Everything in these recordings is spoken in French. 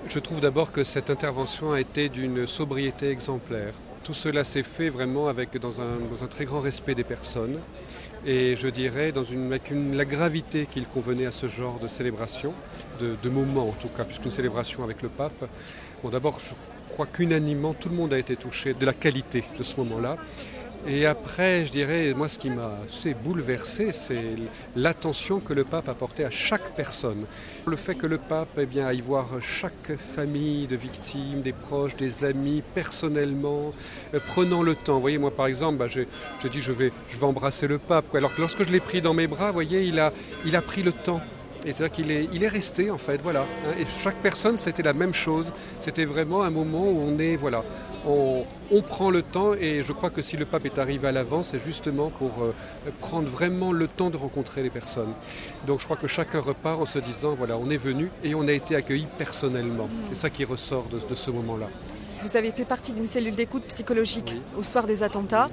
Je trouve d'abord que cette intervention a été d'une sobriété exemplaire. Tout cela s'est fait vraiment dans un très grand respect des personnes et je dirais avec la gravité qu'il convenait à ce genre de célébration, de moment en tout cas, puisqu'une célébration avec le pape. Bon, d'abord, je crois qu'unanimement, tout le monde a été touché de la qualité de ce moment-là. Et après, je dirais, moi ce qui m'a assez bouleversé, c'est l'attention que le pape a portée à chaque personne. Le fait que le pape aille voir chaque famille de victimes, des proches, des amis, personnellement, prenant le temps. Vous voyez, moi par exemple, j'ai dit je vais embrasser le pape. Alors que lorsque je l'ai pris dans mes bras, vous voyez, il a pris le temps. Et c'est-à-dire qu'il est resté en fait, voilà. Et chaque personne, c'était la même chose. C'était vraiment un moment où on prend le temps et je crois que si le pape est arrivé à l'avance, c'est justement pour prendre vraiment le temps de rencontrer les personnes. Donc je crois que chacun repart en se disant, voilà, on est venu et on a été accueilli personnellement. C'est ça qui ressort de ce moment-là. Vous avez fait partie d'une cellule d'écoute psychologique au soir des attentats.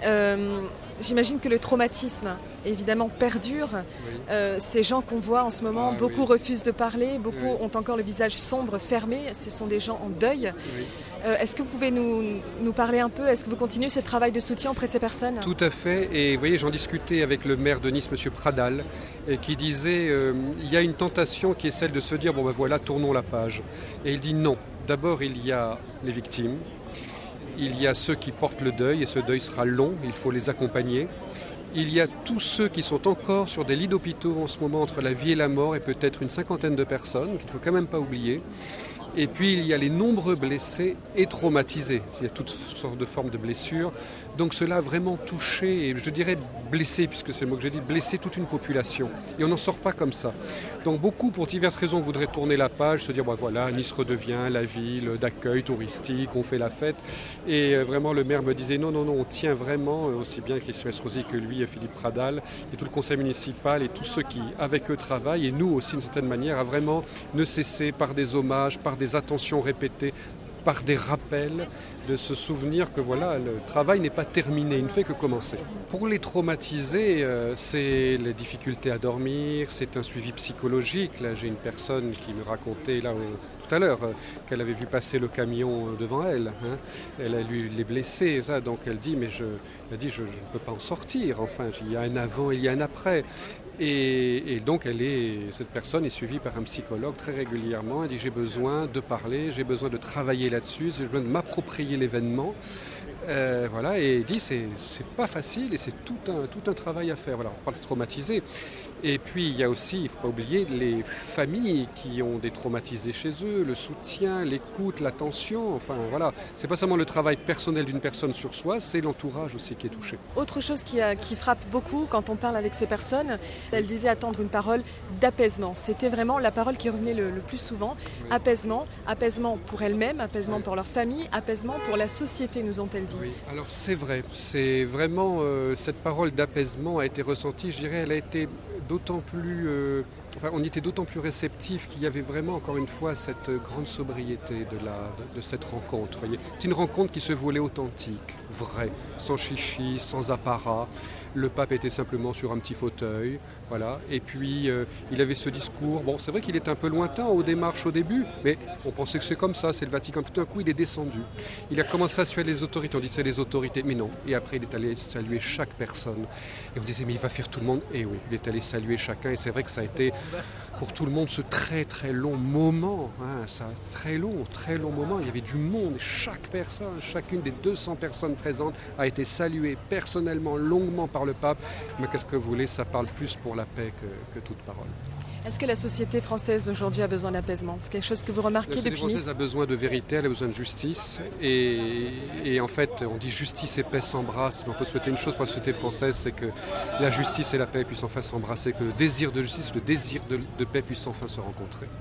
J'imagine que le traumatisme, évidemment, perdure. Oui. Ces gens qu'on voit en ce moment, beaucoup refusent de parler, beaucoup ont encore le visage sombre, fermé. Ce sont des gens en deuil. Oui. Est-ce que vous pouvez nous parler un peu? Est-ce que vous continuez ce travail de soutien auprès de ces personnes? Tout à fait. Et vous voyez, j'en discutais avec le maire de Nice, M. Pradal, et qui disait il y a une tentation qui est celle de se dire bon ben voilà, tournons la page. Et il dit non. D'abord, il y a les victimes, il y a ceux qui portent le deuil, et ce deuil sera long, il faut les accompagner. Il y a tous ceux qui sont encore sur des lits d'hôpitaux en ce moment entre la vie et la mort, et peut-être une cinquantaine de personnes, qu'il ne faut quand même pas oublier. Et puis il y a les nombreux blessés et traumatisés. Il y a toutes sortes de formes de blessures. Donc cela a vraiment touché, et je dirais blessé, puisque c'est le mot que j'ai dit, blessé toute une population. Et on n'en sort pas comme ça. Donc beaucoup, pour diverses raisons, voudraient tourner la page, se dire voilà, Nice redevient la ville d'accueil touristique, on fait la fête. Et vraiment le maire me disait non, on tient vraiment, aussi bien Christian Estrosi que lui, Philippe Pradal, et tout le conseil municipal, et tous ceux qui avec eux travaillent, et nous aussi d'une certaine manière, à vraiment ne cesser par des hommages, par des attentions répétées, par des rappels, de se souvenir que voilà, le travail n'est pas terminé, il ne fait que commencer. Pour les traumatisés, c'est les difficultés à dormir, c'est un suivi psychologique. Là, j'ai une personne qui me racontait tout à l'heure qu'elle avait vu passer le camion devant elle. Elle a lu les blessés, ça, donc elle dit mais je ne peux pas en sortir. Enfin, il y a un avant, il y a un après. Et donc cette personne est suivie par un psychologue très régulièrement. Elle dit j'ai besoin de parler, j'ai besoin de travailler là-dessus, j'ai besoin de m'approprier l'événement. Voilà, et il dit c'est pas facile et c'est tout un travail à faire. Voilà, on parle de traumatisés. Et puis il y a aussi, il ne faut pas oublier, les familles qui ont des traumatisés chez eux, le soutien, l'écoute, l'attention. Enfin voilà, c'est pas seulement le travail personnel d'une personne sur soi, c'est l'entourage aussi qui est touché. Autre chose qui frappe beaucoup quand on parle avec ces personnes, elle disait attendre une parole d'apaisement. C'était vraiment la parole qui revenait le plus souvent. Oui. Apaisement pour elles-mêmes, apaisement pour leur famille, apaisement pour la société, nous ont-elles dit. Oui. Alors c'est vrai, c'est vraiment cette parole d'apaisement a été ressentie, je dirais, elle a été d'autant plus, on était d'autant plus réceptifs qu'il y avait vraiment, encore une fois, cette grande sobriété de cette rencontre. Voyez. C'est une rencontre qui se voulait authentique, vraie, sans chichi, sans apparat. Le pape était simplement sur un petit fauteuil, voilà. Et puis il avait ce discours. Bon, c'est vrai qu'il est un peu lointain aux démarches au début, mais on pensait que c'est comme ça, c'est le Vatican. Puis tout d'un coup, il est descendu. Il a commencé à suivre les autorités. On dit c'est les autorités, mais non. Et après, il est allé saluer chaque personne. Et on disait mais il va faire tout le monde. Et oui, il est allé saluer chacun. Et c'est vrai que ça a été pour tout le monde ce très très long moment. Très long moment. Il y avait du monde. Et chaque personne, chacune des 200 personnes présentes a été saluée personnellement, longuement par le pape. Mais qu'est-ce que vous voulez, ça parle plus pour la paix que toute parole. Est-ce que la société française aujourd'hui a besoin d'apaisement? C'est quelque chose que vous remarquez depuis Nice? La société française a besoin de vérité, elle a besoin de justice. Et en fait, on dit justice et paix s'embrassent. Mais on peut souhaiter une chose pour la société française, c'est que la justice et la paix puissent enfin s'embrasser, que le désir de justice, le désir de paix puissent enfin se rencontrer.